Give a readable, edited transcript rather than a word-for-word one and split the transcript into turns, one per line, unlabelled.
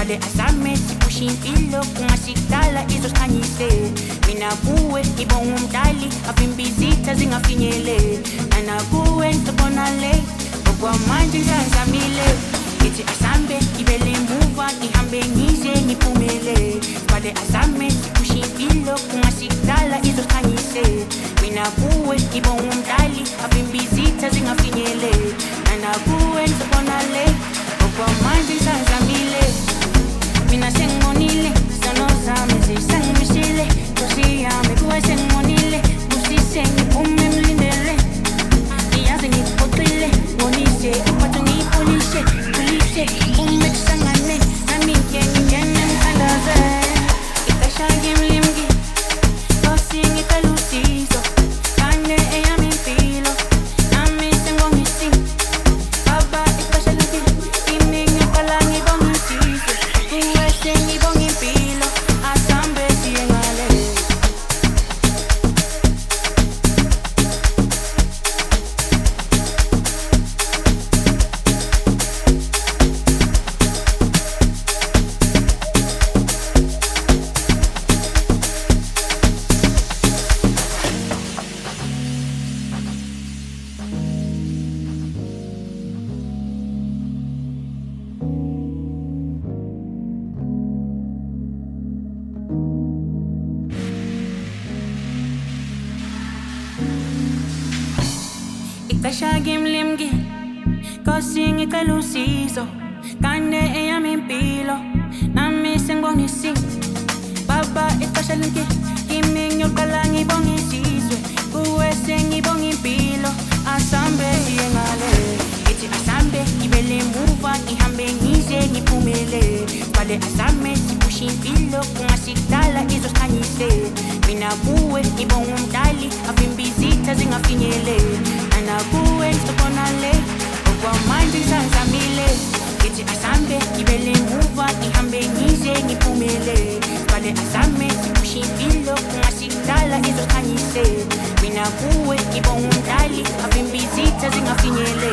Vale azame sikusha impilo kungasikudala izokhanyise mina kuwe ngibonga umdali avimbizitha zingafinyeleli nana kuwe ngibona le okwamanje ngizamile ngithi asambe ngibele emuva ngihambe ngize ngiphumele vale azame sikusha impilo kungasikudala izokhanyise mina kuwe ngibonga umdali avimbizitha zingafinyeleli nana kuwe ngibona le okwamanje ngizamile mina sengonile sono zami zisangishile kusi yami kuwe sengonile kusi sengipume mlindele iyazi ngiphoxile ngonise uphathe ngipolishe kulishe ume kusangane nami ngiyengene mthandaze ikashaya mlimgi kosi ngikalusizo kane eyami impilo nami sengongisi baba ikashaluki kimi ngipala ngibongisise ngibonga impilo asambe siye ngale ikashaya mlimgi kosi ngikalusizo kane eyami impilo nami sengongisi baba ikashaluki kimi ngiyaqala ngibongisizwe kuwe sengibonga impilo asambe siye ngale ithi asambe ngibele emuva ngihambe ngize ngiphumele vale azame sikusha impilo kungasikudala izokhanyise mina kuwe ngibonga umdali avimbizitha zingafinyeleli nana kuwe ngibona le okwamanje ngizamile ngithi asambe ngibele emuva ngihambe ngize ngiphumele vale azame sikusha impilo kungasikudala izokhanyise mina kuwe ngibonga umdali avimbizitha zingafinyeleli